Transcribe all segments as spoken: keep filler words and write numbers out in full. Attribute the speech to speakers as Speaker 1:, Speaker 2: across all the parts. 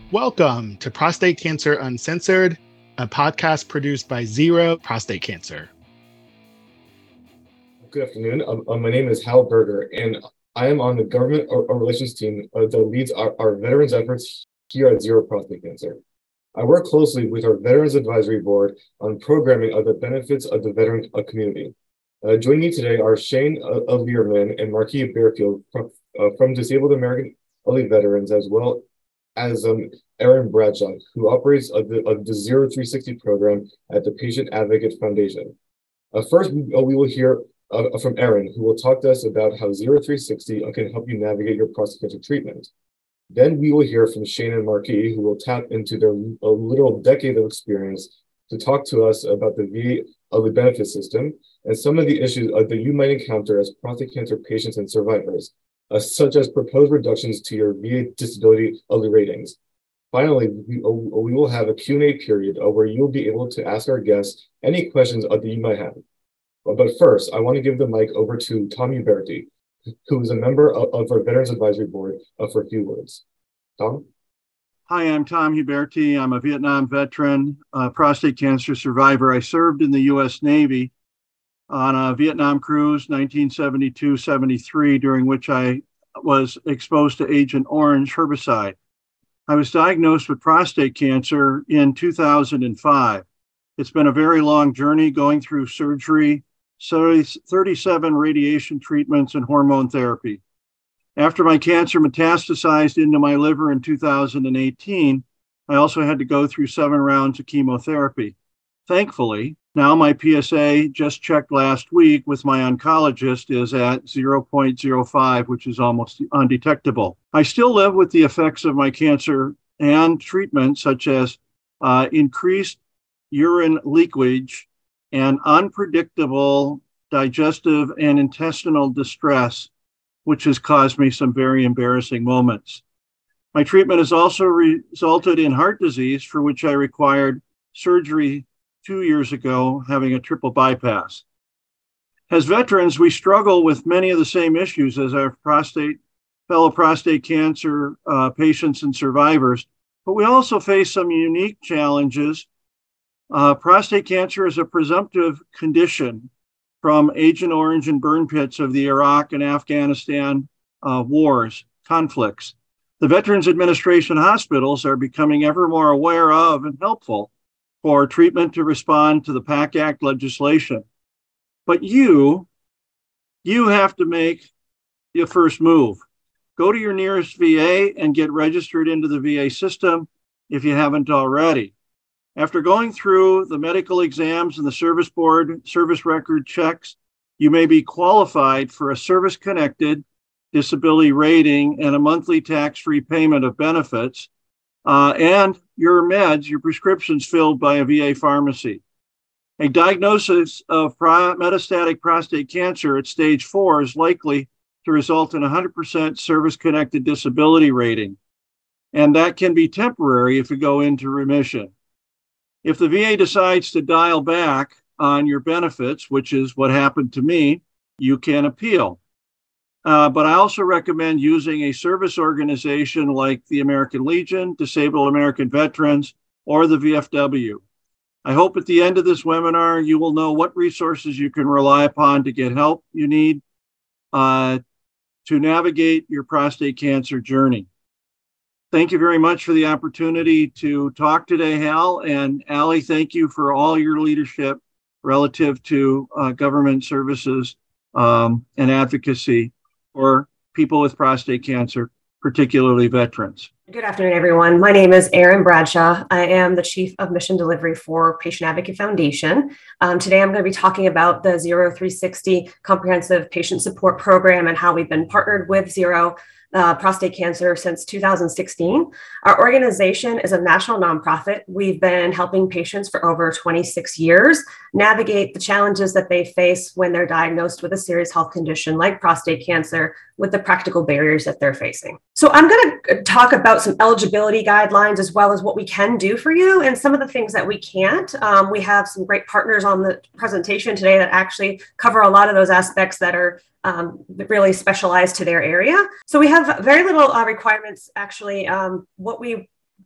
Speaker 1: Welcome to Prostate Cancer Uncensored, a podcast produced by Zero Prostate Cancer.
Speaker 2: Good afternoon. Um, uh, my name is Hal Berger, and I am on the government or, or relations team uh, that leads our, our veterans efforts here at Zero Prostate Cancer. I work closely with our Veterans Advisory Board on programming of the benefits of the veteran uh, community. Uh, joining me today are Shane uh, uh, Learman and Marquis Bearfield from, uh, from Disabled American Elite Veterans, as well as um, Erin Bradshaw, who operates uh, the, uh, the Zero three sixty program at the Patient Advocate Foundation. Uh, first, we, uh, we will hear uh, from Erin, who will talk to us about how Zero three sixty can help you navigate your prostate cancer treatment. Then we will hear from Shane and Marquis, who will tap into their a literal decade of experience to talk to us about the V A of the benefit system and some of the issues uh, that you might encounter as prostate cancer patients and survivors, uh, such as proposed reductions to your V A disability elite ratings. Finally, we, uh, we will have a Q and A period uh, where you'll be able to ask our guests any questions uh, that you might have. But, but first, I want to give the mic over to Tom Uberti, who is a member of, of our Veterans Advisory Board, uh, for a few words. Tom?
Speaker 3: Hi, I'm Tom Huberti. I'm a Vietnam veteran, uh, prostate cancer survivor. I served in the U S Navy on a Vietnam cruise, nineteen seventy-two seventy-three, during which I was exposed to Agent Orange herbicide. I was diagnosed with prostate cancer in two thousand five. It's been a very long journey going through surgery, thirty-seven radiation treatments, and hormone therapy. After my cancer metastasized into my liver in two thousand eighteen, I also had to go through seven rounds of chemotherapy. Thankfully, now my P S A, just checked last week with my oncologist, is at zero point zero five, which is almost undetectable. I still live with the effects of my cancer and treatment, such as uh, increased urine leakage and unpredictable digestive and intestinal distress, which has caused me some very embarrassing moments. My treatment has also re- resulted in heart disease, for which I required surgery two years ago, having a triple bypass. As veterans, we struggle with many of the same issues as our prostate, fellow prostate cancer uh, patients and survivors, but we also face some unique challenges. Uh, prostate cancer is a presumptive condition from Agent Orange and burn pits of the Iraq and Afghanistan uh, wars, conflicts. The Veterans Administration hospitals are becoming ever more aware of and helpful for treatment to respond to the PAC Act legislation. But you, you have to make your first move. Go to your nearest V A and get registered into the V A system if you haven't already. After going through the medical exams and the service board service record checks, you may be qualified for a service-connected disability rating and a monthly tax-free payment of benefits, uh, and your meds, your prescriptions filled by a V A pharmacy. A diagnosis of pro- metastatic prostate cancer at stage four is likely to result in a one hundred percent service-connected disability rating, and that can be temporary if you go into remission. If the V A decides to dial back on your benefits, which is what happened to me, you can appeal. Uh, but I also recommend using a service organization like the American Legion, Disabled American Veterans, or the V F W. I hope at the end of this webinar, you will know what resources you can rely upon to get help you need uh, to navigate your prostate cancer journey. Thank you very much for the opportunity to talk today, Hal. And Allie, thank you for all your leadership relative to uh, government services um, and advocacy for people with prostate cancer, particularly veterans.
Speaker 4: Good afternoon, everyone. My name is Erin Bradshaw. I am the Chief of Mission Delivery for Patient Advocate Foundation. Um, today, I'm going to be talking about the Zero three sixty Comprehensive Patient Support Program and how we've been partnered with Zero Uh, prostate cancer since two thousand sixteen. Our organization is a national nonprofit. We've been helping patients for over twenty-six years navigate the challenges that they face when they're diagnosed with a serious health condition like prostate cancer, with the practical barriers that they're facing. So I'm going to talk about some eligibility guidelines as well as what we can do for you and some of the things that we can't. Um, we have some great partners on the presentation today that actually cover a lot of those aspects that are um, really specialized to their area. So we have very little uh, requirements, actually. Um, what we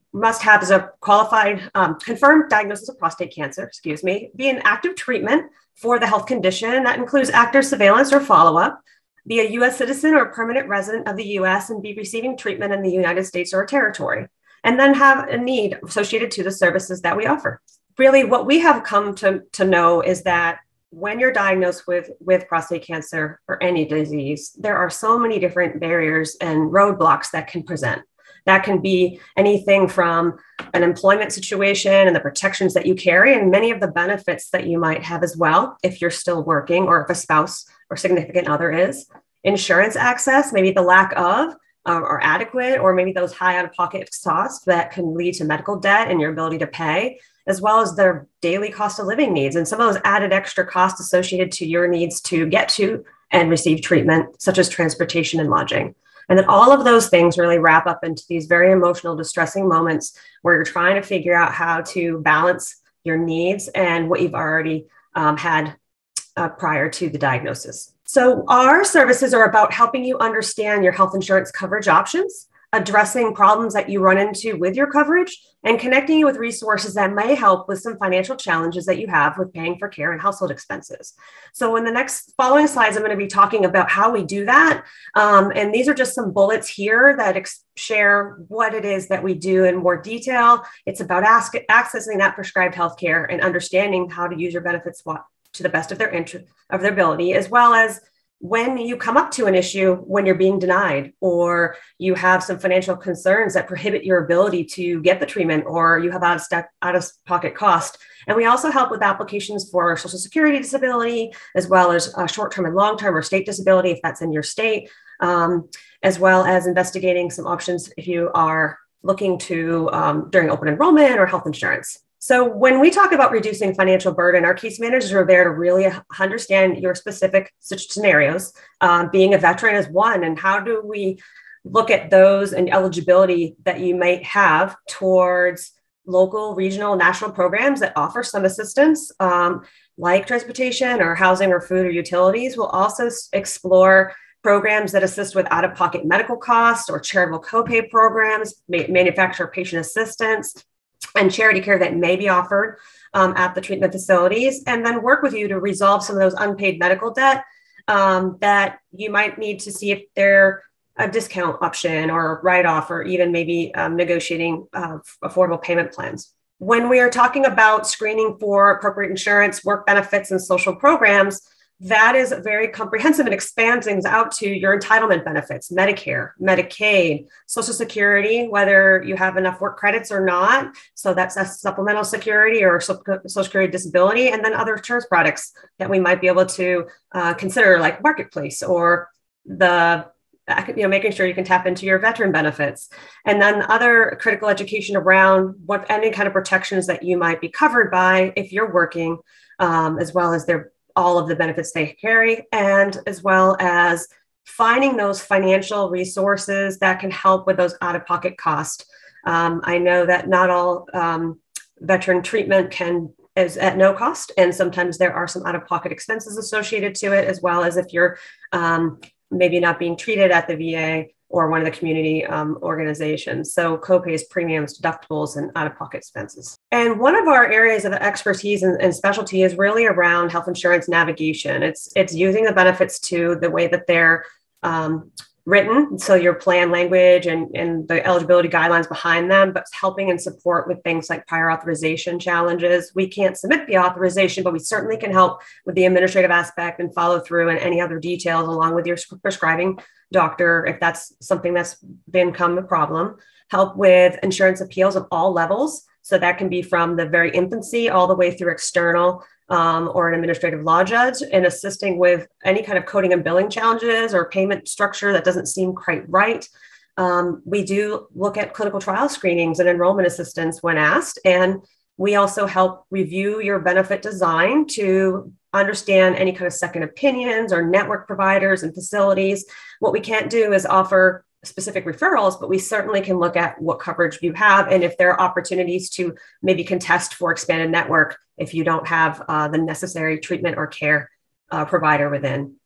Speaker 4: must have is a qualified, um, confirmed diagnosis of prostate cancer, excuse me, be in active treatment for the health condition. That includes active surveillance or follow-up, be a U S citizen or permanent resident of the U S, and be receiving treatment in the United States or a territory, and then have a need associated to the services that we offer. Really, what we have come to, to know is that when you're diagnosed with, with prostate cancer or any disease, there are so many different barriers and roadblocks that can present. That can be anything from an employment situation and the protections that you carry, and many of the benefits that you might have as well if you're still working or if a spouse or significant other is. Insurance access, maybe the lack of um, or adequate, or maybe those high out-of-pocket costs that can lead to medical debt and your ability to pay, as well as their daily cost of living needs and some of those added extra costs associated to your needs to get to and receive treatment, such as transportation and lodging. And then all of those things really wrap up into these very emotional, distressing moments where you're trying to figure out how to balance your needs and what you've already um, had uh, prior to the diagnosis. So our services are about helping you understand your health insurance coverage options, addressing problems that you run into with your coverage, and connecting you with resources that may help with some financial challenges that you have with paying for care and household expenses. So in the next following slides, I'm going to be talking about how we do that. Um, and these are just some bullets here that ex- share what it is that we do in more detail. It's about ask- accessing that prescribed healthcare and understanding how to use your benefits to the best of their interest, of their ability, as well as when you come up to an issue when you're being denied, or you have some financial concerns that prohibit your ability to get the treatment, or you have out of, st- out of pocket cost. And we also help with applications for Social Security disability, as well as uh, short-term and long-term or state disability, if that's in your state, um, as well as investigating some options if you are looking to um, during open enrollment or health insurance. So when we talk about reducing financial burden, our case managers are there to really understand your specific scenarios. Um, being a veteran is one, and how do we look at those and eligibility that you might have towards local, regional, national programs that offer some assistance, um, like transportation or housing or food or utilities. We'll also s- explore programs that assist with out-of-pocket medical costs or charitable copay programs, ma- manufacturer patient assistance, and charity care that may be offered um, at the treatment facilities, and then work with you to resolve some of those unpaid medical debt um, that you might need to see if they're a discount option or write-off, or even maybe um, negotiating uh, affordable payment plans. When we are talking about screening for appropriate insurance, work benefits, and social programs, that is very comprehensive and expands things out to your entitlement benefits, Medicare, Medicaid, Social Security, whether you have enough work credits or not. So that's a supplemental security or Social Security disability, and then other insurance products that we might be able to uh, consider, like Marketplace, or the you know, making sure you can tap into your veteran benefits, and then other critical education around what any kind of protections that you might be covered by if you're working, um, as well as their all of the benefits they carry, and as well as finding those financial resources that can help with those out-of-pocket costs. Um, I know that not all um, veteran treatment can is at no cost, and sometimes there are some out-of-pocket expenses associated to it, as well as if you're um, maybe not being treated at the V A or one of the community um, organizations. So copays, premiums, deductibles, and out-of-pocket expenses. And one of our areas of expertise and, and specialty is really around health insurance navigation. It's it's using the benefits to the way that they're um, written, so your plan language and, and the eligibility guidelines behind them, but helping and support with things like prior authorization challenges. We can't submit the authorization, but we certainly can help with the administrative aspect and follow through and any other details along with your prescribing doctor, if that's something that's become a problem. Help with insurance appeals of all levels. So that can be from the very infancy all the way through external um, or an administrative law judge, and assisting with any kind of coding and billing challenges or payment structure that doesn't seem quite right. Um, we do look at clinical trial screenings and enrollment assistance when asked. And we also help review your benefit design to understand any kind of second opinions or network providers and facilities. What we can't do is offer specific referrals, but we certainly can look at what coverage you have and if there are opportunities to maybe contest for expanded network if you don't have uh, the necessary treatment or care uh, provider within.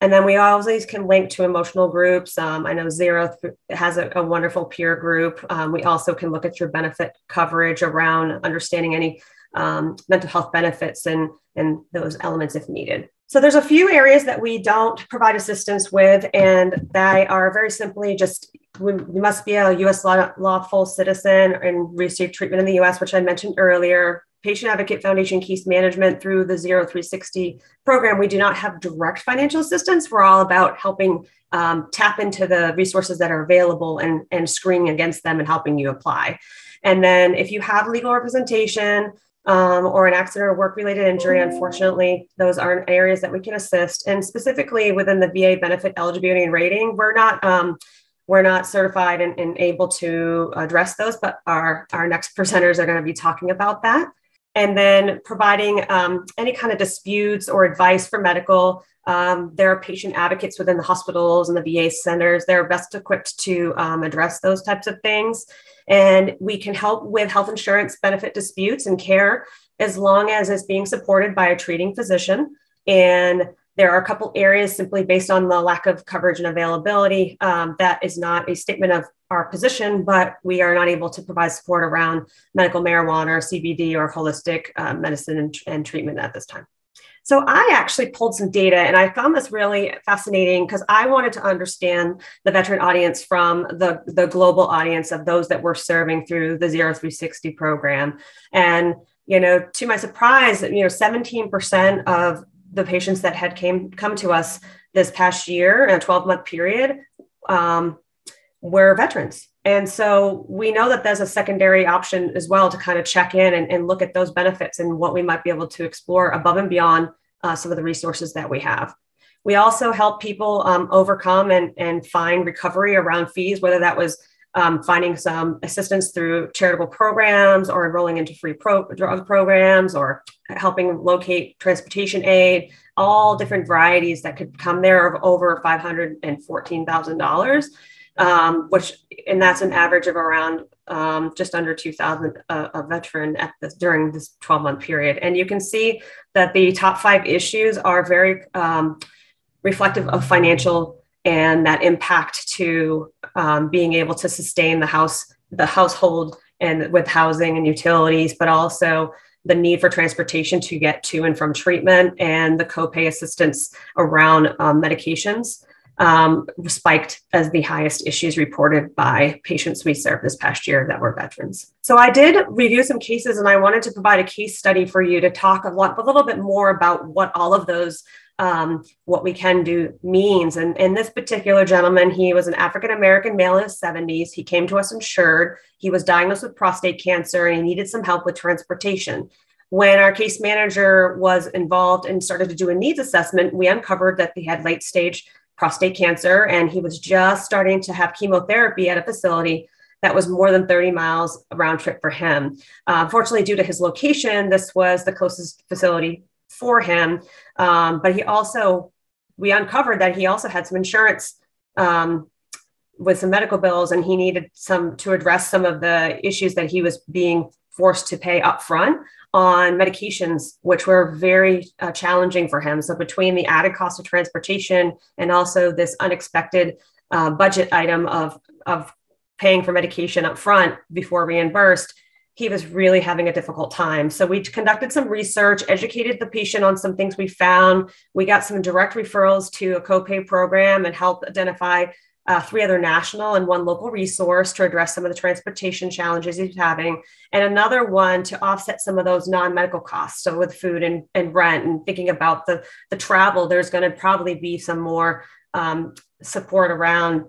Speaker 4: And then we always can link to emotional groups. Um, I know Zero has a, a wonderful peer group. Um, we also can look at your benefit coverage around understanding any um, mental health benefits and, and those elements if needed. So there's a few areas that we don't provide assistance with, and they are very simply just, we, we must be a U S law, lawful citizen and receive treatment in the U S, which I mentioned earlier. Patient Advocate Foundation case management through the Zero three sixty program. We do not have direct financial assistance. We're all about helping um, tap into the resources that are available and, and screening against them and helping you apply. And then if you have legal representation um, or an accident or work-related injury, unfortunately, those aren't areas that we can assist. And specifically within the V A benefit eligibility and rating, we're not um, we're not certified and, and able to address those, but our, our next presenters are going to be talking about that. And then providing um, any kind of disputes or advice for medical. Um, there are patient advocates within the hospitals and the V A centers. They're best equipped to um, address those types of things. And we can help with health insurance benefit disputes and care as long as it's being supported by a treating physician. And there are a couple areas simply based on the lack of coverage and availability. Um, that is not a statement of our position, but we are not able to provide support around medical marijuana or C B D or holistic uh, medicine and, and treatment at this time. So I actually pulled some data, and I found this really fascinating because I wanted to understand the veteran audience from the, the global audience of those that we're serving through the Zero three sixty program. And, you know, to my surprise, you know, seventeen percent of the patients that had came come to us this past year in a twelve month period um, were veterans. And so we know that there's a secondary option as well to kind of check in and, and look at those benefits and what we might be able to explore above and beyond uh, some of the resources that we have. We also help people um, overcome and, and find recovery around fees, whether that was um, finding some assistance through charitable programs or enrolling into free pro- drug programs or helping locate transportation aid, all different varieties that could come there of over five hundred fourteen thousand dollars. Um, which, and that's an average of around um, just under two thousand uh, a veteran at this during this twelve month period. And you can see that the top five issues are very um, reflective of financial and that impact to um, being able to sustain the house, the household and with housing and utilities, but also the need for transportation to get to and from treatment and the copay assistance around um, medications. Um, spiked as the highest issues reported by patients we served this past year that were veterans. So I did review some cases, and I wanted to provide a case study for you to talk a, lot, a little bit more about what all of those, um, what we can do means. And in this particular gentleman, he was an African-American male in his seventies. He came to us insured. He was diagnosed with prostate cancer, and he needed some help with transportation. When our case manager was involved and started to do a needs assessment, we uncovered that he had late stage prostate cancer, and he was just starting to have chemotherapy at a facility that was more than thirty miles round trip for him. Uh, unfortunately, due to his location, this was the closest facility for him. Um, but he also, we uncovered that he also had some insurance um, with some medical bills, and he needed some to address some of the issues that he was being forced to pay upfront on medications, which were very uh, challenging for him. So between the added cost of transportation and also this unexpected uh, budget item of, of paying for medication up front before reimbursed, he was really having a difficult time. So we conducted some research, educated the patient on some things we found. We got some direct referrals to a copay program and helped identify Uh, three other national and one local resource to address some of the transportation challenges he's having, and another one to offset some of those non-medical costs. So with food and, and rent and thinking about the, the travel, there's going to probably be some more um, support around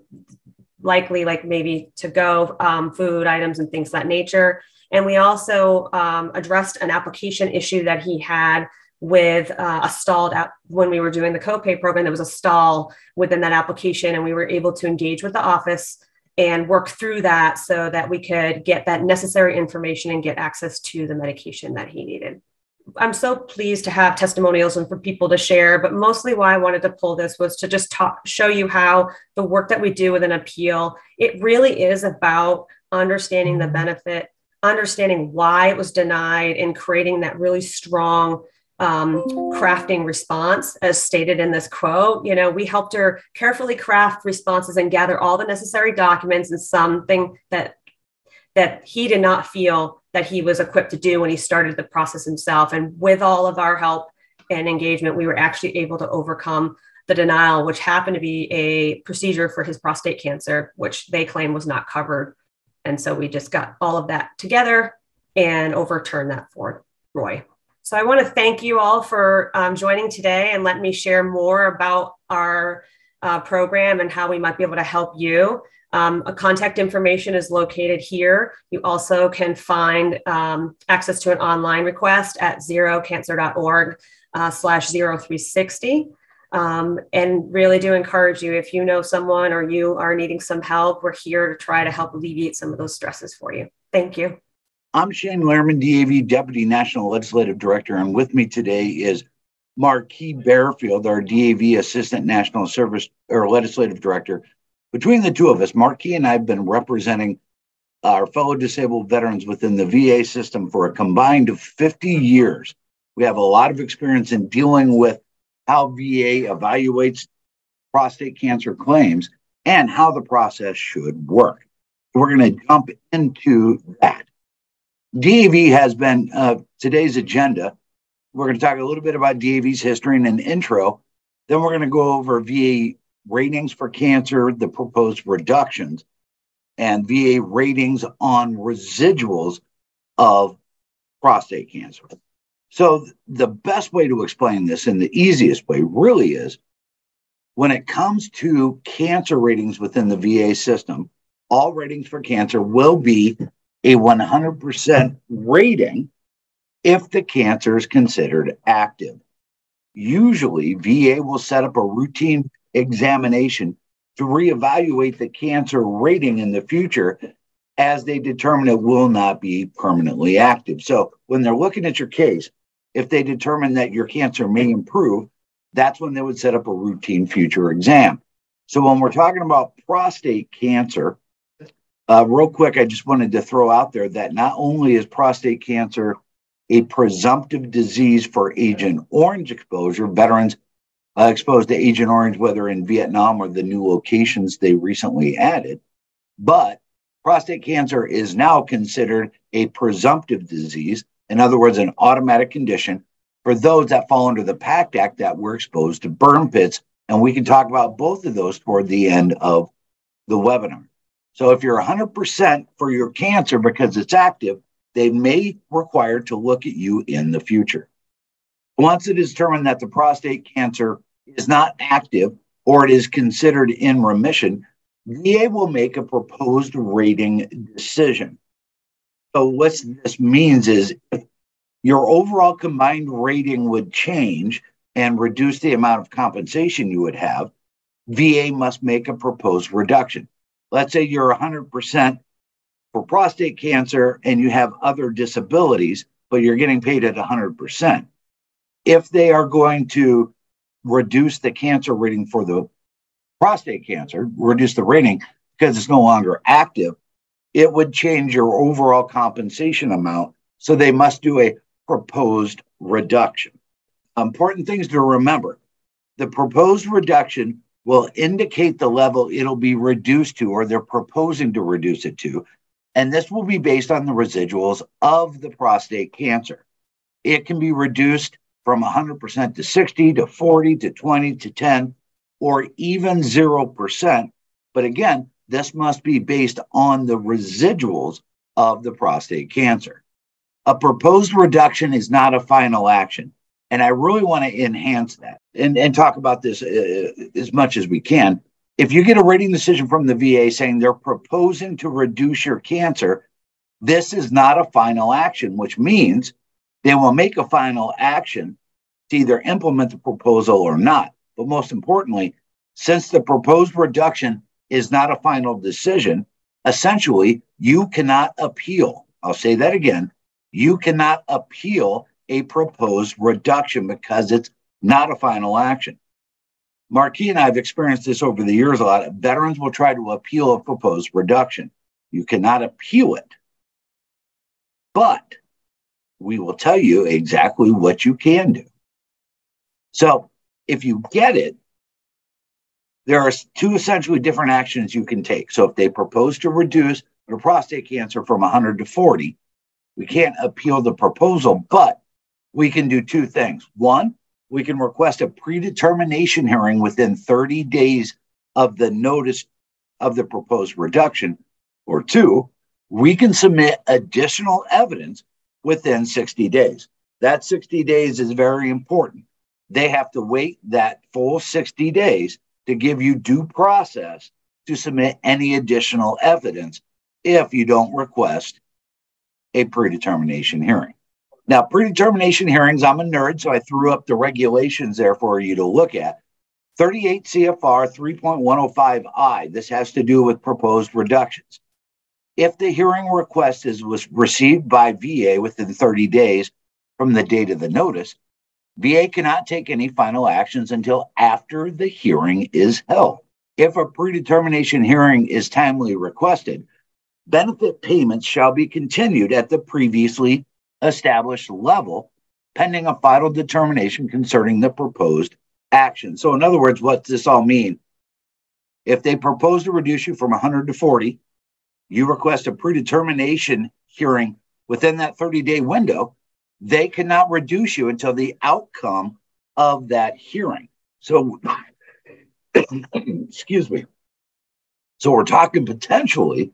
Speaker 4: likely like maybe to go um, food items and things of that nature. And we also um, addressed an application issue that he had with uh, a stalled app when we were doing the copay program. There was a stall within that application, and we were able to engage with the office and work through that so that we could get that necessary information and get access to the medication that he needed. I'm so pleased to have testimonials and for people to share, but mostly why I wanted to pull this was to just talk, show you how the work that we do with an appeal, it really is about understanding the benefit, understanding why it was denied, and creating that really strong um, crafting response, as stated in this quote. You know, we helped her carefully craft responses and gather all the necessary documents, and something that that he did not feel that he was equipped to do when he started the process himself. And with all of our help and engagement, we were actually able to overcome the denial, which happened to be a procedure for his prostate cancer, which they claim was not covered. And so we just got all of that together and overturned that for Roy. So I want to thank you all for um, joining today and let me share more about our uh, program and how we might be able to help you. Um, a contact information is located here. You also can find um, access to an online request at zero cancer dot org uh, slash zero three sixty. Um, and really do encourage you, if you know someone or you are needing some help, we're here to try to help alleviate some of those stresses for you. Thank you.
Speaker 5: I'm Shane Lehrman, D A V Deputy National Legislative Director, and with me today is Marquis Bearfield, our D A V Assistant National Service or Legislative Director. Between the two of us, Marquis and I have been representing our fellow disabled veterans within the V A system for a combined fifty years. We have a lot of experience in dealing with how V A evaluates prostate cancer claims and how the process should work. We're going to jump into that. D A V has been uh, today's agenda. We're going to talk a little bit about D A V's history and an intro. Then we're going to go over V A ratings for cancer, the proposed reductions, and V A ratings on residuals of prostate cancer. So the best way to explain this, and the easiest way really is, when it comes to cancer ratings within the V A system, all ratings for cancer will be a one hundred percent rating if the cancer is considered active. Usually, V A will set up a routine examination to reevaluate the cancer rating in the future as they determine it will not be permanently active. So when they're looking at your case, if they determine that your cancer may improve, that's when they would set up a routine future exam. So when we're talking about prostate cancer, uh, real quick, I just wanted to throw out there that not only is prostate cancer a presumptive disease for Agent Orange exposure, veterans uh, exposed to Agent Orange, whether in Vietnam or the new locations they recently added, but prostate cancer is now considered a presumptive disease. In other words, an automatic condition for those that fall under the PACT Act that were exposed to burn pits. And we can talk about both of those toward the end of the webinar. So if you're one hundred percent for your cancer because it's active, they may require to look at you in the future. Once it is determined that the prostate cancer is not active or it is considered in remission, V A will make a proposed rating decision. So what this means is if your overall combined rating would change and reduce the amount of compensation you would have, V A must make a proposed reduction. Let's say you're one hundred percent for prostate cancer and you have other disabilities, but you're getting paid at one hundred percent. If they are going to reduce the cancer rating for the prostate cancer, reduce the rating because it's no longer active, it would change your overall compensation amount. So they must do a proposed reduction. Important things to remember. The proposed reduction will indicate the level it'll be reduced to, or they're proposing to reduce it to. And this will be based on the residuals of the prostate cancer. It can be reduced from one hundred percent to sixty to forty to twenty to ten, or even zero percent. But again, this must be based on the residuals of the prostate cancer. A proposed reduction is not a final action. And I really want to enhance that and, and talk about this uh, as much as we can. If you get a rating decision from the V A saying they're proposing to reduce your cancer, this is not a final action, which means they will make a final action to either implement the proposal or not. But most importantly, since the proposed reduction is not a final decision, essentially, you cannot appeal. I'll say that again. You cannot appeal a proposed reduction because it's not a final action. Marquis and I have experienced this over the years a lot. Veterans will try to appeal a proposed reduction. You cannot appeal it. But we will tell you exactly what you can do. So if you get it, there are two essentially different actions you can take. So if they propose to reduce the prostate cancer from one hundred to forty, we can't appeal the proposal, but we can do two things. One, we can request a predetermination hearing within thirty days of the notice of the proposed reduction. Or two, we can submit additional evidence within sixty days. That sixty days is very important. They have to wait that full sixty days to give you due process to submit any additional evidence if you don't request a predetermination hearing. Now, predetermination hearings, I'm a nerd, so I threw up the regulations there for you to look at. thirty-eight C F R three point one oh five I, this has to do with proposed reductions. If the hearing request is was received by V A within thirty days from the date of the notice, V A cannot take any final actions until after the hearing is held. If a predetermination hearing is timely requested, benefit payments shall be continued at the previously established level, pending a final determination concerning the proposed action. So in other words, what does this all mean? If they propose to reduce you from one hundred to forty, you request a predetermination hearing within that thirty-day window, they cannot reduce you until the outcome of that hearing. So, excuse me. So we're talking potentially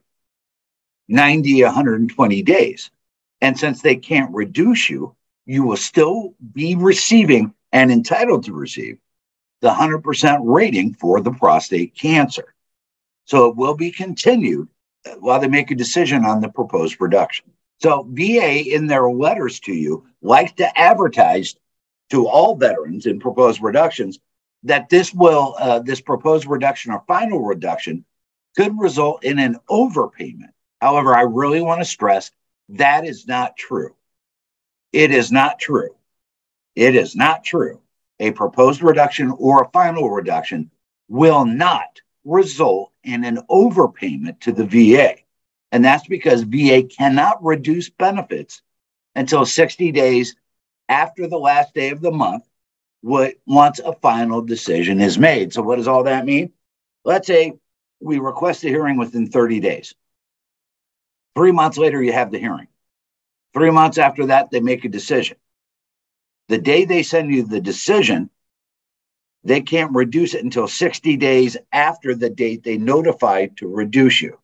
Speaker 5: ninety, one hundred twenty days. And since they can't reduce you, you will still be receiving and entitled to receive the one hundred percent rating for the prostate cancer. So it will be continued while they make a decision on the proposed reduction. So V A, in their letters to you, like to advertise to all veterans in proposed reductions that this will, uh, this proposed reduction or final reduction could result in an overpayment. However, I really want to stress that is not true. It is not true. It is not true. A proposed reduction or a final reduction will not result in an overpayment to the V A. And that's because V A cannot reduce benefits until sixty days after the last day of the month once a final decision is made. So what does all that mean? Let's say we request a hearing within thirty days. Three months later, you have the hearing. Three months after that, they make a decision. The day they send you the decision, they can't reduce it until sixty days after the date they notified to reduce you.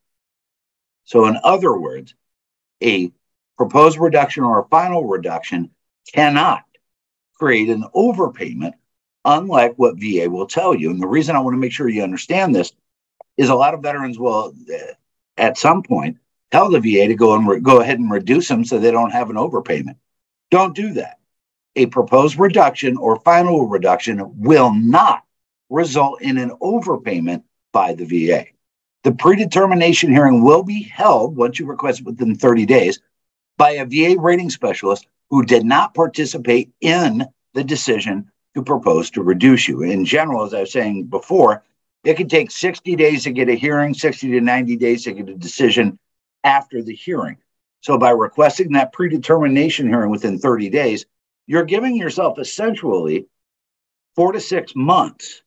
Speaker 5: So in other words, a proposed reduction or a final reduction cannot create an overpayment, unlike what V A will tell you. And the reason I want to make sure you understand this is a lot of veterans will, at some point, tell the V A to go and re- go ahead and reduce them so they don't have an overpayment. Don't do that. A proposed reduction or final reduction will not result in an overpayment by the V A. The predetermination hearing will be held once you request it within thirty days by a V A rating specialist who did not participate in the decision to propose to reduce you. In general, as I was saying before, it can take sixty days to get a hearing, sixty to ninety days to get a decision after the hearing. So by requesting that predetermination hearing within thirty days, you're giving yourself essentially four to six months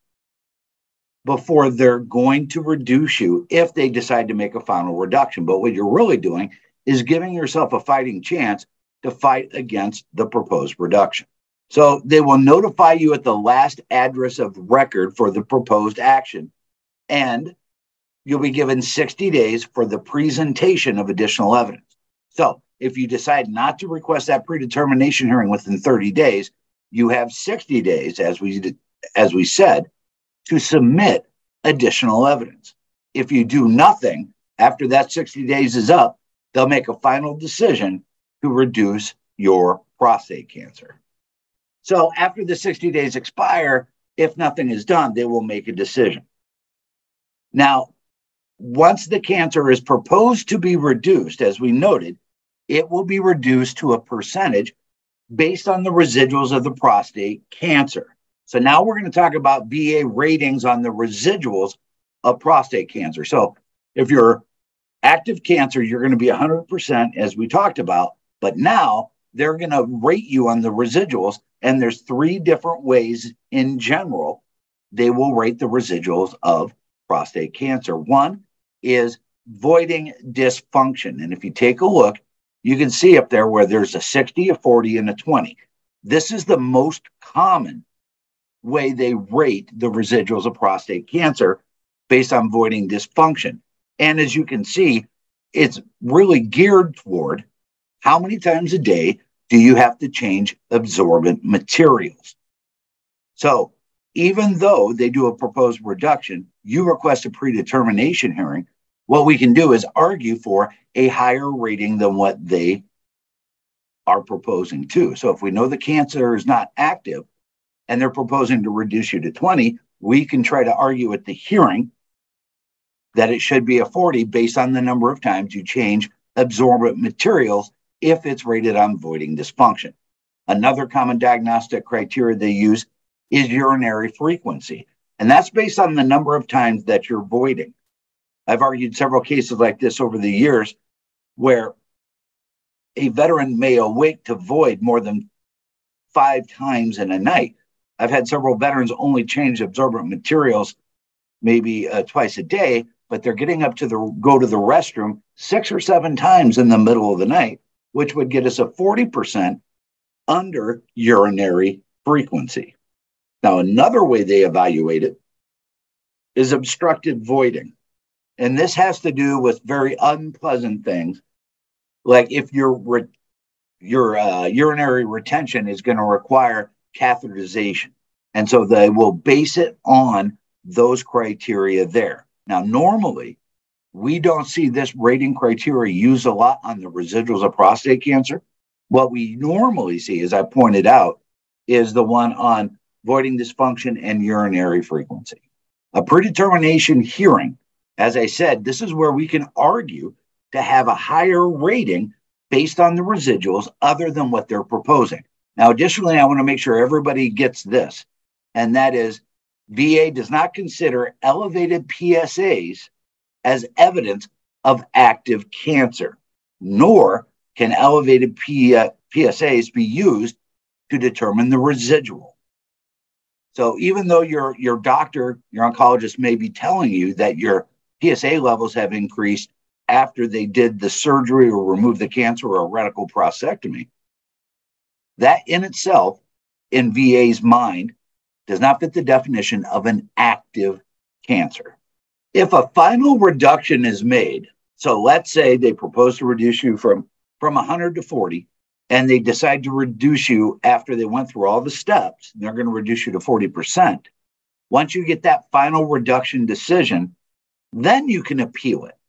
Speaker 5: before they're going to reduce you if they decide to make a final reduction. But what you're really doing is giving yourself a fighting chance to fight against the proposed reduction. So they will notify you at the last address of record for the proposed action, and you'll be given sixty days for the presentation of additional evidence. So if you decide not to request that predetermination hearing within thirty days, you have sixty days, as we did, as we said, to submit additional evidence. If you do nothing after that sixty days is up, they'll make a final decision to reduce your prostate cancer. So after the sixty days expire, if nothing is done, they will make a decision. Now, once the cancer is proposed to be reduced, as we noted, it will be reduced to a percentage based on the residuals of the prostate cancer. So now we're going to talk about V A ratings on the residuals of prostate cancer. So if you're active cancer, you're going to be one hundred percent, as we talked about, but now they're going to rate you on the residuals. And there's three different ways in general they will rate the residuals of prostate cancer. One is voiding dysfunction. And if you take a look, you can see up there where there's a sixty, a forty, and a twenty. This is the most common way they rate the residuals of prostate cancer based on voiding dysfunction. And as you can see, it's really geared toward how many times a day do you have to change absorbent materials. So even though they do a proposed reduction, you request a predetermination hearing, what we can do is argue for a higher rating than what they are proposing to. So if we know the cancer is not active and they're proposing to reduce you to twenty, we can try to argue at the hearing that it should be a forty based on the number of times you change absorbent materials if it's rated on voiding dysfunction. Another common diagnostic criteria they use is urinary frequency, and that's based on the number of times that you're voiding. I've argued several cases like this over the years where a veteran may awake to void more than five times in a night. I've had several veterans only change absorbent materials maybe uh, twice a day, but they're getting up to the go to the restroom six or seven times in the middle of the night, which would get us a forty percent under urinary frequency. Now, another way they evaluate it is obstructed voiding. And this has to do with very unpleasant things, like if your, re- your uh, urinary retention is going to require catheterization. And so they will base it on those criteria there. Now, normally, we don't see this rating criteria used a lot on the residuals of prostate cancer. What we normally see, as I pointed out, is the one on voiding dysfunction and urinary frequency. A predetermination hearing, as I said, this is where we can argue to have a higher rating based on the residuals other than what they're proposing. Now, additionally, I want to make sure everybody gets this, and that is V A does not consider elevated P S As as evidence of active cancer, nor can elevated P- uh, P S As be used to determine the residual. So even though your, your doctor, your oncologist may be telling you that your P S A levels have increased after they did the surgery or removed the cancer or a radical prostatectomy, that in itself, in V A's mind, does not fit the definition of an active cancer. If a final reduction is made, so let's say they propose to reduce you from, from one hundred to forty, and they decide to reduce you after they went through all the steps, they're going to reduce you to forty percent. Once you get that final reduction decision, then you can appeal it.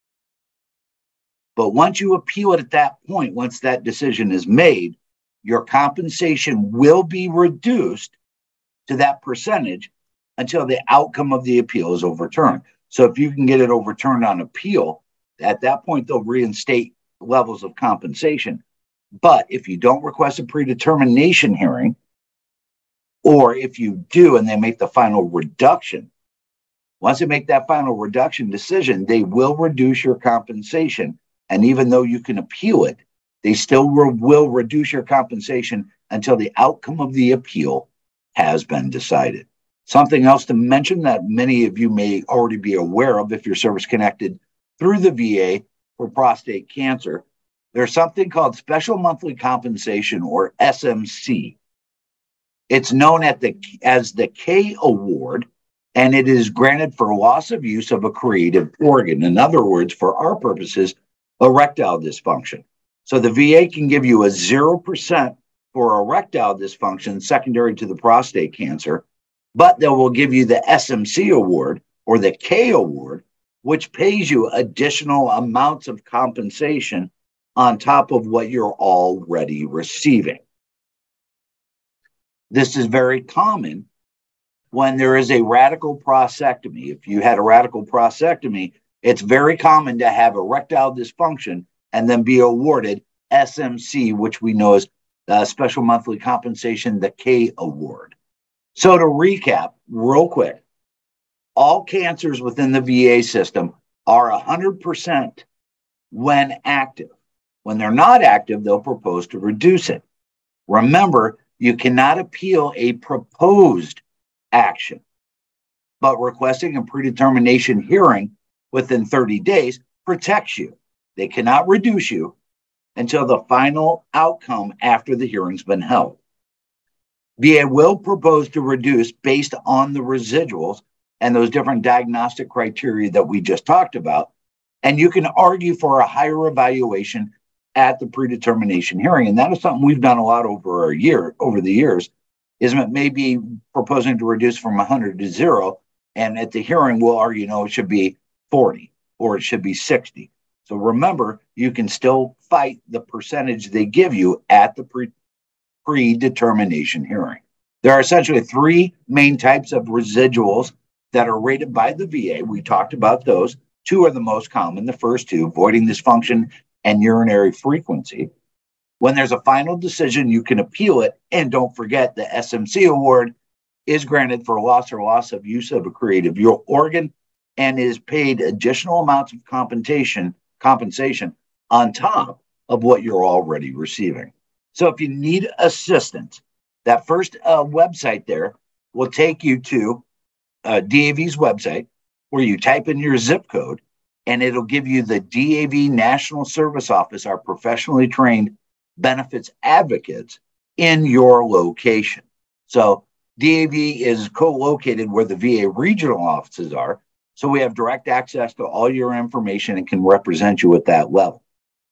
Speaker 5: But once you appeal it at that point, once that decision is made, your compensation will be reduced to that percentage until the outcome of the appeal is overturned. So if you can get it overturned on appeal, at that point, they'll reinstate levels of compensation. But if you don't request a predetermination hearing, or if you do and they make the final reduction, once they make that final reduction decision, they will reduce your compensation. And even though you can appeal it, they still re- will reduce your compensation until the outcome of the appeal has been decided. Something else to mention that many of you may already be aware of if you're service connected through the V A for prostate cancer, there's something called Special Monthly Compensation, or S M C. It's known at the, as the K Award, and it is granted for loss of use of a creative organ. In other words, for our purposes, erectile dysfunction. So the V A can give you a zero percent for erectile dysfunction secondary to the prostate cancer, but they will give you the S M C award or the K award, which pays you additional amounts of compensation on top of what you're already receiving. This is very common when there is a radical prostatectomy. If you had a radical prostatectomy, it's very common to have erectile dysfunction and then be awarded S M C, which we know as uh, Special Monthly Compensation, the K Award. So to recap real quick, all cancers within the V A system are one hundred percent when active. When they're not active, they'll propose to reduce it. Remember, you cannot appeal a proposed action, but requesting a predetermination hearing within thirty days protects you. They cannot reduce you until the final outcome after the hearing's been held. V A will propose to reduce based on the residuals and those different diagnostic criteria that we just talked about. And you can argue for a higher evaluation at the predetermination hearing. And that is something we've done a lot over a year, over the years, is it may be proposing to reduce from one hundred to zero. And at the hearing, we'll argue, no, it should be forty or it should be sixty. So remember, you can still fight the percentage they give you at the pre- predetermination hearing. There are essentially three main types of residuals that are rated by the V A. We talked about those. Two are the most common. The first two, voiding dysfunction and urinary frequency. When there's a final decision, you can appeal it. And don't forget, the S M C award is granted for loss or loss of use of a creative organ and is paid additional amounts of compensation, compensation on top of what you're already receiving. So if you need assistance, that first uh, website there will take you to uh, D A V's website where you type in your zip code and it'll give you the D A V National Service Office, our professionally trained benefits advocates in your location. So D A V is co-located where the V A regional offices are. So we have direct access to all your information and can represent you at that level.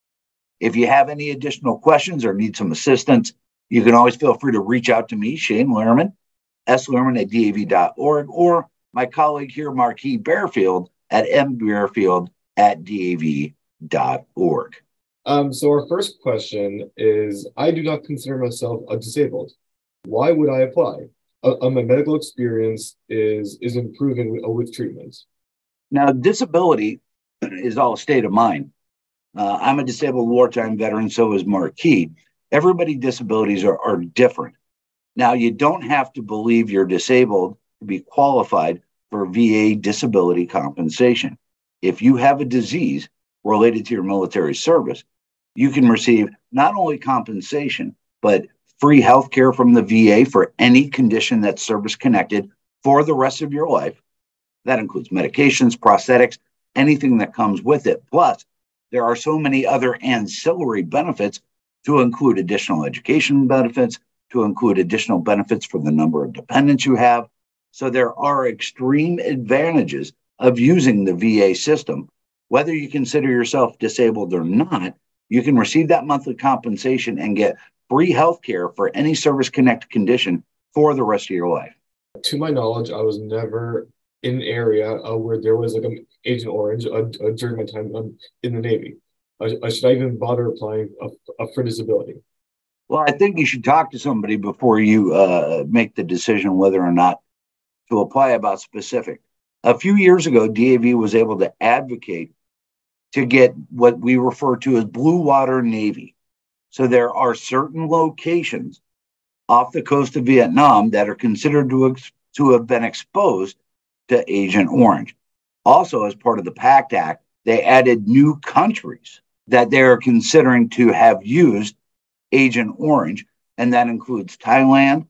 Speaker 5: If you have any additional questions or need some assistance, you can always feel free to reach out to me, Shane Lerman, s lerman at d a v dot org, or my colleague here, Marquis Bearfield, at m bearfield at d a v dot org.
Speaker 2: Um, so our first question is, I do not consider myself a disabled. Why would I apply? Uh, my medical experience is, is improving with, with treatment.
Speaker 5: Now, disability is all a state of mind. Uh, I'm a disabled wartime veteran, so is Marquis. Everybody's disabilities are, are different. Now, you don't have to believe you're disabled to be qualified for V A disability compensation. If you have a disease related to your military service, you can receive not only compensation, but free health care from the V A for any condition that's service-connected for the rest of your life. That includes medications, prosthetics, anything that comes with it. Plus, there are so many other ancillary benefits to include additional education benefits, to include additional benefits for the number of dependents you have. So there are extreme advantages of using the V A system. Whether you consider yourself disabled or not, you can receive that monthly compensation and get free health care for any service-connected condition for the rest of your life.
Speaker 2: To my knowledge, I was never in an area uh, where there was like an Agent Orange uh, uh, during my time um, in the Navy. I, I should I even bother applying uh, uh, for disability?
Speaker 5: Well, I think you should talk to somebody before you uh, make the decision whether or not to apply about specific. A few years ago, D A V was able to advocate to get what we refer to as Blue Water Navy. So there are certain locations off the coast of Vietnam that are considered to, ex- to have been exposed to Agent Orange. Also, as part of the PACT Act, they added new countries that they're considering to have used Agent Orange, and that includes Thailand,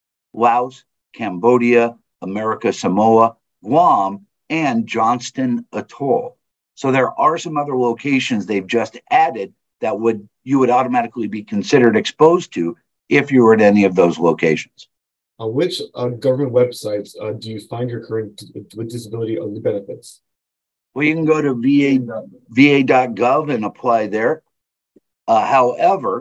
Speaker 5: Laos, Cambodia, America Samoa, Guam, and Johnston Atoll. So there are some other locations they've just added that would you would automatically be considered exposed to if you were at any of those locations.
Speaker 2: On which uh, government websites uh, do you find your current with disability only benefits?
Speaker 5: Well, you can go to V A, V A dot gov and apply there. Uh, however,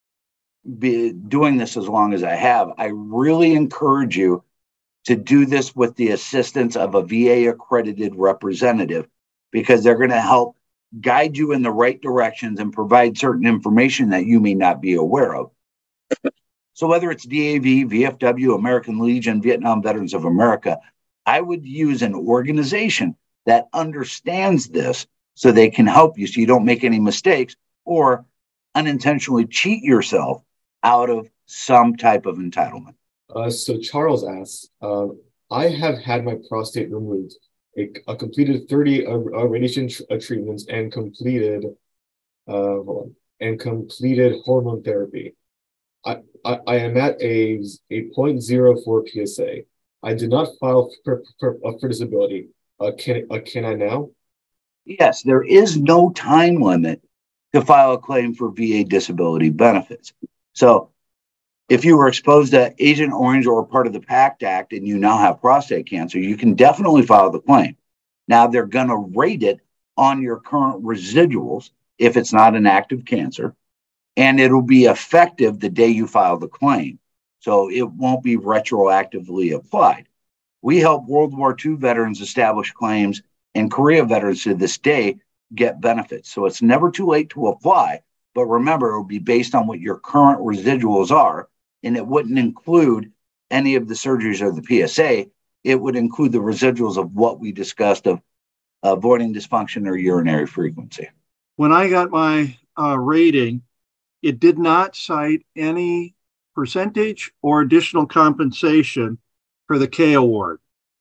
Speaker 5: be doing this as long as I have, I really encourage you to do this with the assistance of a V A accredited representative, because they're going to help guide you in the right directions and provide certain information that you may not be aware of. So whether it's D A V, V F W, American Legion, Vietnam Veterans of America, I would use an organization that understands this so they can help you so you don't make any mistakes or unintentionally cheat yourself out of some type of entitlement.
Speaker 2: Uh, so Charles asks, uh, I have had my prostate removed. A, a completed thirty uh, uh, radiation tr- uh, treatments and completed uh, hold on, and completed hormone therapy. I, I, I am at a, a zero point zero four P S A. I did not file for, for, for disability. Uh, can, uh, can I now?
Speaker 5: Yes, there is no time limit to file a claim for V A disability benefits. So if you were exposed to Agent Orange or part of the PACT Act and you now have prostate cancer, you can definitely file the claim. Now, they're going to rate it on your current residuals if it's not an active cancer, and it'll be effective the day you file the claim. So it won't be retroactively applied. We help World War Two veterans establish claims, and Korea veterans to this day get benefits. So it's never too late to apply, but remember, it will be based on what your current residuals are, and it wouldn't include any of the surgeries or the P S A. It would include the residuals of what we discussed of uh, voiding dysfunction or urinary frequency.
Speaker 3: When I got my uh, rating, it did not cite any percentage or additional compensation for the K award.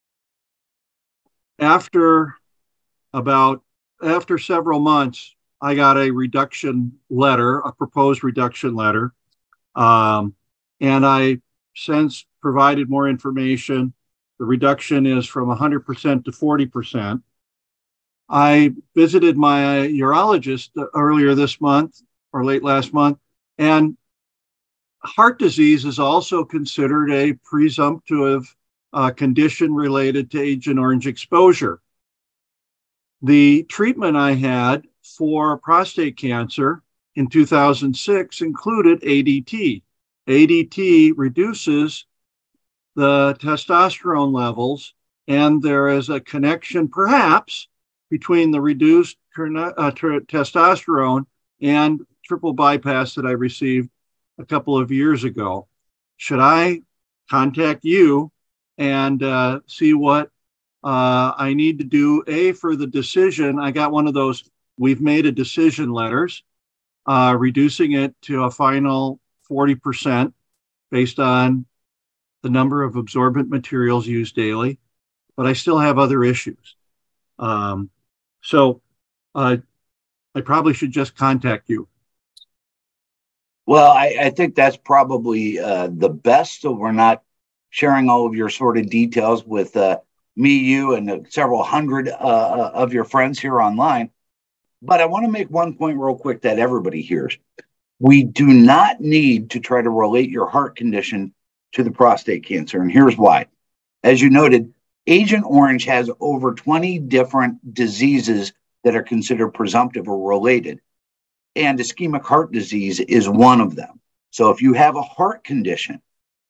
Speaker 3: After about, after several months, I got a reduction letter, a proposed reduction letter. Um, and I since provided more information. The reduction is from one hundred percent to forty percent. I visited my urologist earlier this month or late last month, and heart disease is also considered a presumptive uh, condition related to Agent Orange exposure. The treatment I had for prostate cancer in two thousand six included A D T. A D T reduces the testosterone levels, and there is a connection, perhaps, between the reduced uh, testosterone and triple bypass that I received a couple of years ago. Should I contact you and uh, see what uh, I need to do, A, for the decision? I got one of those "we've made a decision" letters, uh, reducing it to a final forty percent based on the number of absorbent materials used daily, but I still have other issues. Um, so uh, I probably should just contact you.
Speaker 5: Well, I, I think that's probably uh, the best, so we're not sharing all of your sort of details with uh, me, you, and uh, several hundred uh, of your friends here online. But I want to make one point real quick that everybody hears. We do not need to try to relate your heart condition to the prostate cancer, and here's why. As you noted, Agent Orange has over twenty different diseases that are considered presumptive or related, and ischemic heart disease is one of them. So if you have a heart condition,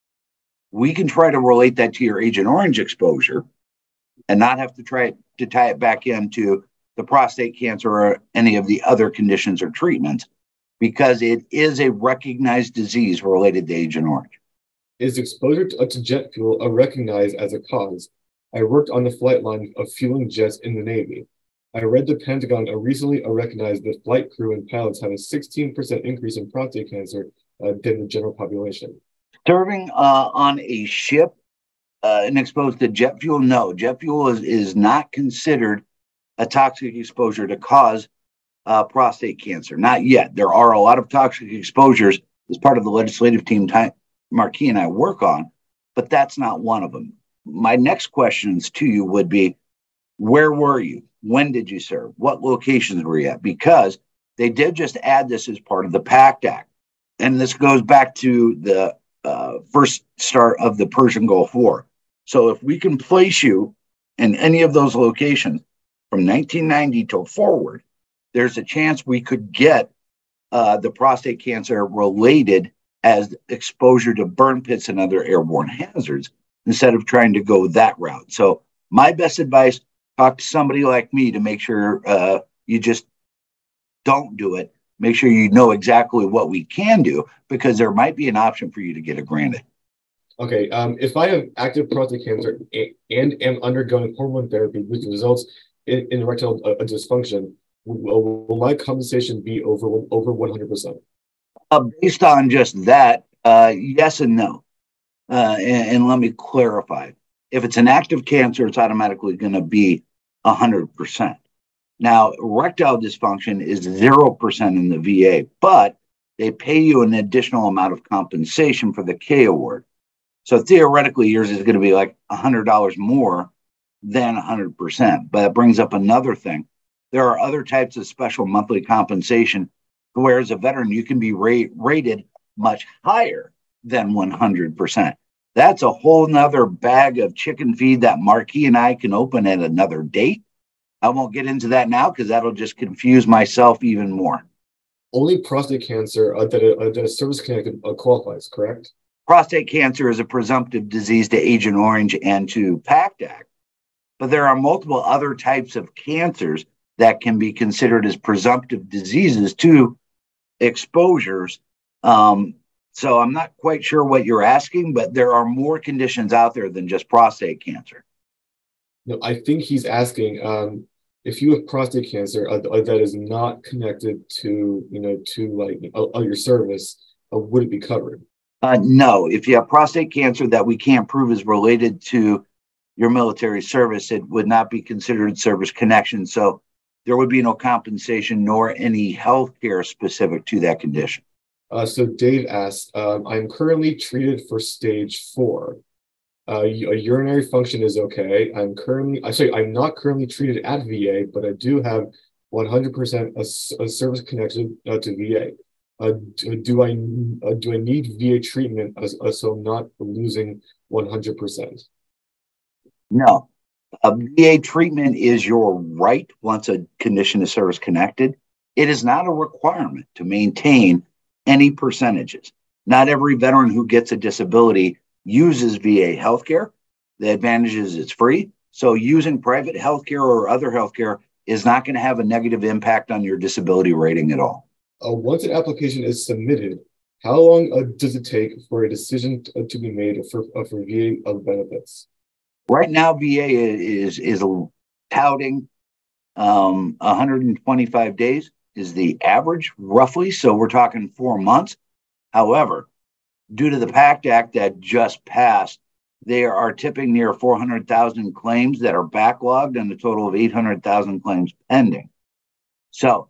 Speaker 5: we can try to relate that to your Agent Orange exposure and not have to try to tie it back into the prostate cancer or any of the other conditions or treatments, because it is a recognized disease related to Agent Orange.
Speaker 2: Is exposure to, to jet fuel recognized as a cause? I worked on the flight line of fueling jets in the Navy. I read the Pentagon recently recognized that flight crew and pilots have a sixteen percent increase in prostate cancer uh, than the general population.
Speaker 5: Serving uh, on a ship uh, and exposed to jet fuel? No, jet fuel is, is not considered a toxic exposure to cause uh, prostate cancer. Not yet. There are a lot of toxic exposures as part of the legislative team time Marquis and I work on, but that's not one of them. My next questions to you would be, where were you? When did you serve? What locations were you at? Because they did just add this as part of the PACT Act. And this goes back to the uh, first start of the Persian Gulf War. So if we can place you in any of those locations from nineteen ninety till forward, there's a chance we could get uh, the prostate cancer related as exposure to burn pits and other airborne hazards instead of trying to go that route. So my best advice, talk to somebody like me to make sure uh, you just don't do it. Make sure you know exactly what we can do, because there might be an option for you to get it granted.
Speaker 2: Okay, um, if I have active prostate cancer and, and am undergoing hormone therapy, which results in, in erectile uh, dysfunction, will, will my compensation be over over one hundred percent?
Speaker 5: Uh, based on just that, uh, yes and no. Uh, and, and let me clarify. If it's an active cancer, it's automatically going to be one hundred percent. Now, erectile dysfunction is zero percent in the V A, but they pay you an additional amount of compensation for the K award. So theoretically, yours is going to be like one hundred dollars more than one hundred percent. But that brings up another thing. There are other types of special monthly compensation where, as a veteran, you can be rate, rated much higher than one hundred percent. That's a whole nother bag of chicken feed that Marquis and I can open at another date. I won't get into that now because that'll just confuse myself even more.
Speaker 2: Only prostate cancer uh, that, uh, that is service-connected uh, qualifies, correct?
Speaker 5: Prostate cancer is a presumptive disease to Agent Orange and to PACT Act, but there are multiple other types of cancers that can be considered as presumptive diseases to exposures. Um, so I'm not quite sure what you're asking, but there are more conditions out there than just prostate cancer.
Speaker 2: No, I think he's asking um, if you have prostate cancer uh, that is not connected to, you know, to like uh, your service, uh, would it be covered?
Speaker 5: Uh, no, if you have prostate cancer that we can't prove is related to your military service, it would not be considered service connection. So there would be no compensation nor any health care specific to that condition.
Speaker 2: Uh, so Dave asks, um, I'm currently treated for stage four. Uh, a urinary function is okay. I'm currently, I say I'm not currently treated at V A, but I do have one hundred percent a, a service connection uh, to V A. Uh, do, do I uh, do I need V A treatment as, as so I'm not losing one hundred percent?
Speaker 5: No. A V A treatment is your right once a condition is service connected. It is not a requirement to maintain any percentages. Not every veteran who gets a disability uses V A healthcare. The advantage is it's free. So using private healthcare or other healthcare is not going to have a negative impact on your disability rating at all.
Speaker 2: Uh, once an application is submitted, how long uh, does it take for a decision to, uh, to be made for, uh, for V A of benefits?
Speaker 5: Right now, V A is, is touting um, one hundred twenty-five days is the average, roughly. So we're talking four months. However, due to the PACT Act that just passed, they are tipping near four hundred thousand claims that are backlogged and a total of eight hundred thousand claims pending. So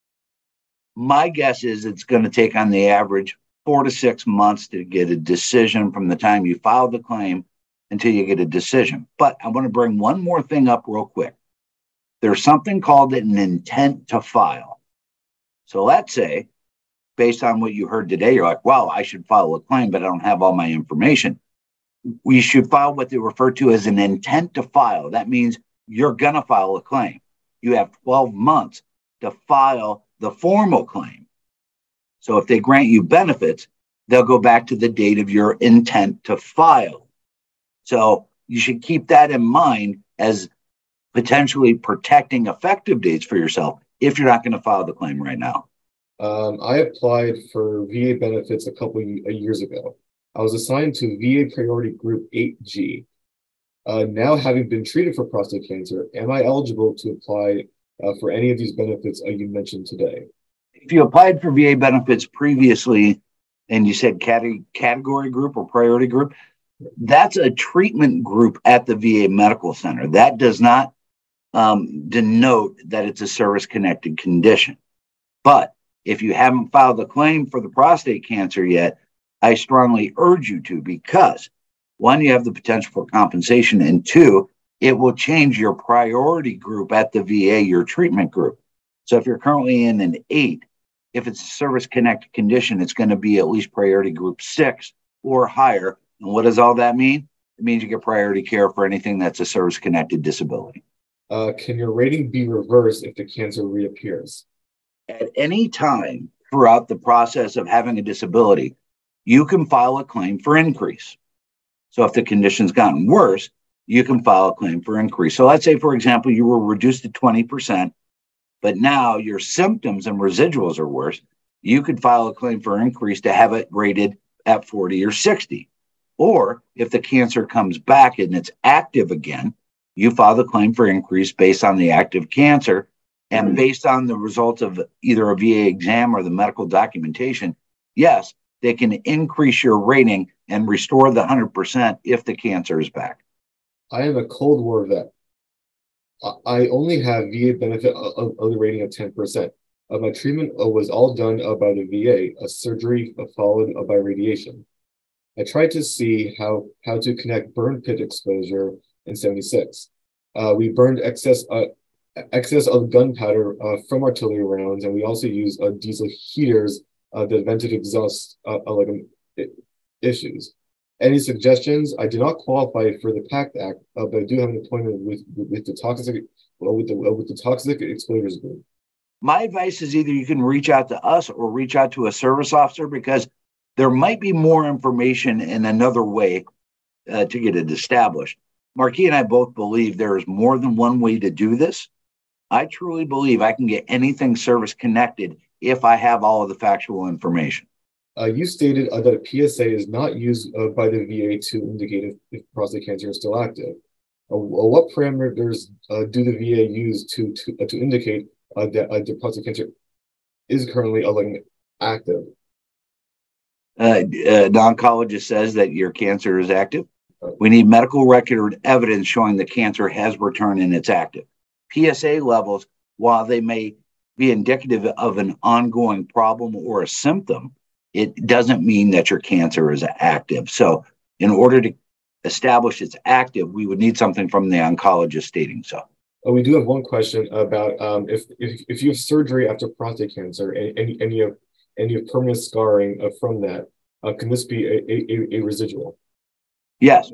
Speaker 5: my guess is it's going to take on the average four to six months to get a decision from the time you file the claim until you get a decision. But I want to bring one more thing up real quick. There's something called an intent to file. So let's say, based on what you heard today, you're like, wow, I should file a claim, but I don't have all my information. We should file what they refer to as an intent to file. That means you're going to file a claim. You have twelve months to file the formal claim. So if they grant you benefits, they'll go back to the date of your intent to file. So you should keep that in mind as potentially protecting effective dates for yourself if you're not going to file the claim right now.
Speaker 2: Um, I applied for V A benefits a couple of years ago. I was assigned to V A Priority Group eight G. Uh, now, having been treated for prostate cancer, am I eligible to apply uh, for any of these benefits uh, you mentioned today?
Speaker 5: If you applied for V A benefits previously and you said cate- category group or priority group, that's a treatment group at the V A medical center. That does not um, denote that it's a service-connected condition. But if you haven't filed a claim for the prostate cancer yet, I strongly urge you to, because one, you have the potential for compensation, and two, it will change your priority group at the V A, your treatment group. So if you're currently in an eight, if it's a service-connected condition, it's going to be at least priority group six or higher. And what does all that mean? It means you get priority care for anything that's a service-connected disability.
Speaker 2: Uh, can your rating be reversed if the cancer reappears?
Speaker 5: At any time throughout the process of having a disability, you can file a claim for increase. So if the condition's gotten worse, you can file a claim for increase. So let's say, for example, you were reduced to twenty percent, but now your symptoms and residuals are worse. You could file a claim for increase to have it rated at forty or sixty. Or if the cancer comes back and it's active again, you file the claim for increase based on the active cancer. And based on the results of either a V A exam or the medical documentation, yes, they can increase your rating and restore the one hundred percent if the cancer is back.
Speaker 2: I am a Cold War vet. I only have V A benefit of, of the rating of ten percent. Uh, my treatment uh, was all done uh, by the V A, a surgery uh, followed uh, by radiation. I tried to see how, how to connect burn pit exposure in seventy-six. Uh, we burned excess uh, excess of gunpowder uh, from artillery rounds, and we also used uh, diesel heaters uh, that vented exhaust uh, uh, like um, issues. Any suggestions? I do not qualify for the PACT Act, uh, but I do have an appointment with with the toxic well, with the uh, with the toxic exposures group.
Speaker 5: My advice is either you can reach out to us or reach out to a service officer, because there might be more information in another way uh, to get it established. Marquis and I both believe there is more than one way to do this. I truly believe I can get anything service connected if I have all of the factual information.
Speaker 2: Uh, you stated uh, that a P S A is not used uh, by the V A to indicate if, if prostate cancer is still active. Uh, what parameters uh, do the V A use to to, uh, to indicate uh, that uh, the prostate cancer is currently uh, like, active?
Speaker 5: Uh, uh, the oncologist says that your cancer is active. We need medical record evidence showing the cancer has returned and it's active. P S A levels, while they may be indicative of an ongoing problem or a symptom, it doesn't mean that your cancer is active. So in order to establish it's active, we would need something from the oncologist stating so.
Speaker 2: Uh, we do have one question about um, if, if if you have surgery after prostate cancer and any any of any of permanent scarring uh, from that, uh, can this be a, a, a residual?
Speaker 5: Yes.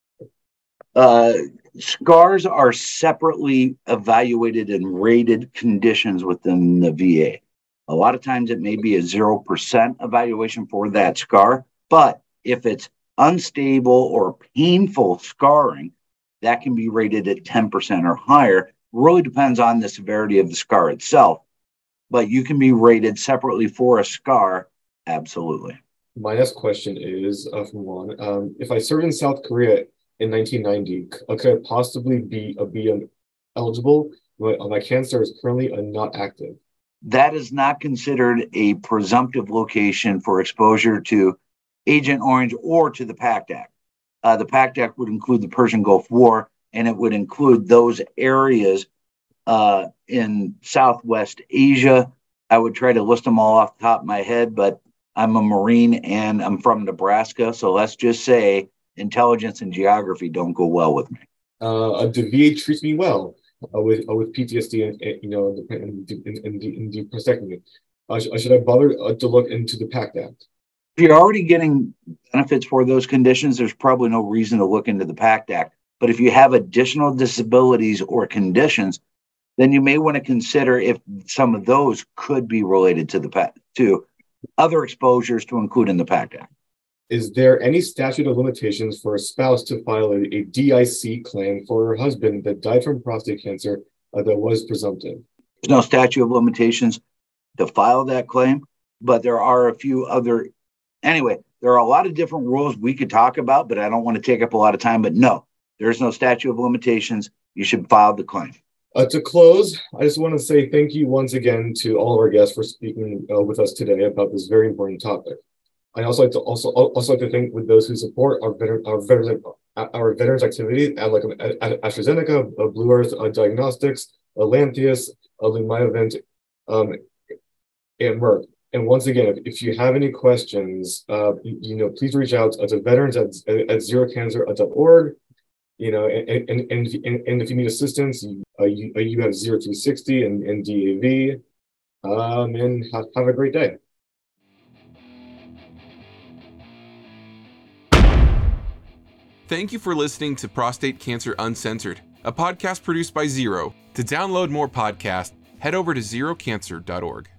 Speaker 5: Uh, scars are separately evaluated and rated conditions within the V A. A lot of times it may be a zero percent evaluation for that scar, but if it's unstable or painful scarring, that can be rated at ten percent or higher. Really depends on the severity of the scar itself, but you can be rated separately for a scar, absolutely.
Speaker 2: My next question is uh, from Juan. Um, if I served in South Korea in nineteen ninety, uh, could I possibly be, uh, be um, eligible? My, uh, my cancer is currently uh, not active.
Speaker 5: That is not considered a presumptive location for exposure to Agent Orange or to the PACT Act. Uh, the PACT Act would include the Persian Gulf War, and it would include those areas uh, in Southwest Asia. I would try to list them all off the top of my head, but I'm a Marine and I'm from Nebraska. So let's just say intelligence and geography don't go well with me.
Speaker 2: Uh, the V A treats me well uh, with uh, with P T S D and, and you know and and and the prostatectomy. Uh, sh- should I bother uh, to look into the PACT Act?
Speaker 5: If you're already getting benefits for those conditions, there's probably no reason to look into the PACT Act. But if you have additional disabilities or conditions, then you may want to consider if some of those could be related to the PACT to other exposures to include in the PACT Act.
Speaker 2: Is there any statute of limitations for a spouse to file a, a D I C claim for her husband that died from prostate cancer uh, that was presumptive?
Speaker 5: There's no statute of limitations to file that claim, but there are a few other. Anyway, there are a lot of different rules we could talk about, but I don't want to take up a lot of time. But no, there's no statute of limitations. You should file the claim.
Speaker 2: Uh, to close, I just want to say thank you once again to all of our guests for speaking uh, with us today about this very important topic. I also like to also also like to thank with those who support our veteran our veterans our veterans activity at like at AstraZeneca, uh, Blue Earth uh, Diagnostics, uh, Lantheus, uh, Lumivant, um, and Merck. And once again, if, if you have any questions, uh, you, you know, please reach out to veterans at at zero cancer dot org. You know, and and and, and, and if you need assistance, you uh, you, uh, you have zero three sixty and, and D A V. Um, and have, have a great day.
Speaker 6: Thank you for listening to Prostate Cancer Uncensored, a podcast produced by Zero. To download more podcasts, head over to zero cancer dot org.